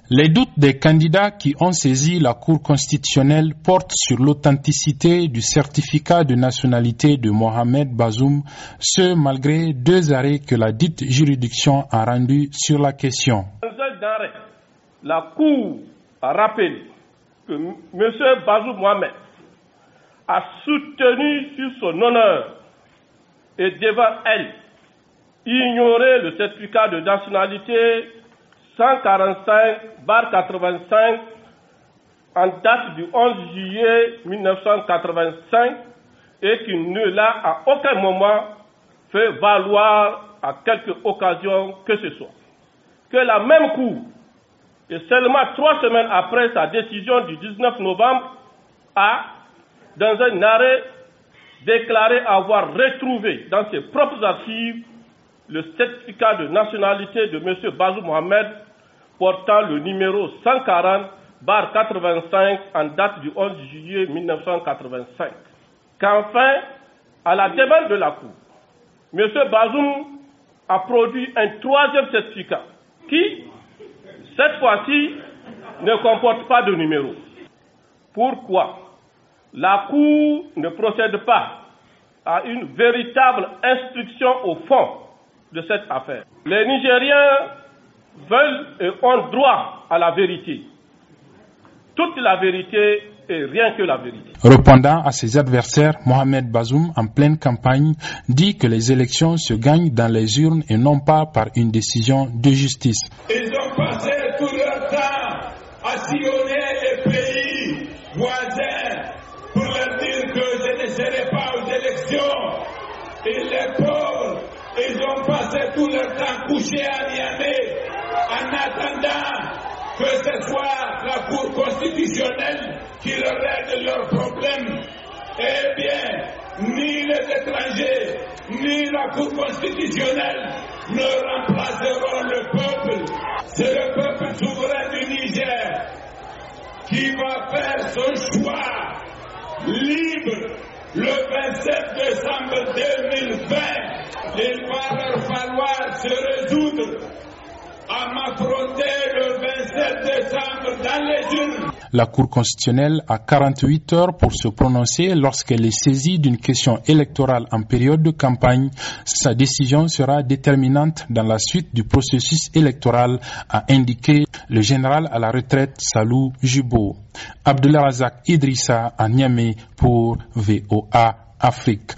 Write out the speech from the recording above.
Les doutes des candidats qui ont saisi la Cour constitutionnelle portent sur l'authenticité du certificat de nationalité de Mohamed Bazoum, ce malgré 2 arrêts que la dite juridiction a rendus sur la question. Dans un arrêt, la Cour a rappelé que M. Bazoum Mohamed a soutenu sur son honneur et devant elle ignorer le certificat de nationalité 145/85 en date du 11 juillet 1985 et qui ne l'a à aucun moment fait valoir à quelque occasion que ce soit. Que la même Cour, et seulement 3 semaines après sa décision du 19 novembre, a, dans un arrêt, déclaré avoir retrouvé dans ses propres archives le certificat de nationalité de M. Bazoum Mohamed portant le numéro 140/85 en date du 11 juillet 1985. Qu'enfin, à la demande de la Cour, M. Bazoum a produit un 3e certificat qui, cette fois-ci, ne comporte pas de numéro. Pourquoi la Cour ne procède pas à une véritable instruction au fond de cette affaire? Les Nigériens veulent et ont droit à la vérité. Toute la vérité et rien que la vérité. Répondant à ses adversaires, Mohamed Bazoum, en pleine campagne, dit que les élections se gagnent dans les urnes et non pas par une décision de justice. Ils ont passé tout leur temps à sillonner les pays voisins pour leur dire que je ne serai pas aux élections. Et les pauvres, ils ont passé tout leur temps couchés à Niamey en attendant que ce soit la Cour constitutionnelle qui leur règle leurs problèmes. Eh bien, ni les étrangers, ni la Cour constitutionnelle ne remplaceront le peuple. C'est le peuple souverain du Niger qui va faire son choix libre le 27 décembre 2020. Il va leur falloir se résoudre à m'affronter le 27 décembre dans les urnes. La Cour constitutionnelle a 48 heures pour se prononcer lorsqu'elle est saisie d'une question électorale en période de campagne. Sa décision sera déterminante dans la suite du processus électoral, a indiqué le général à la retraite Salou Jubo. Abdullah Razak Idrissa à Niamey pour VOA Afrique.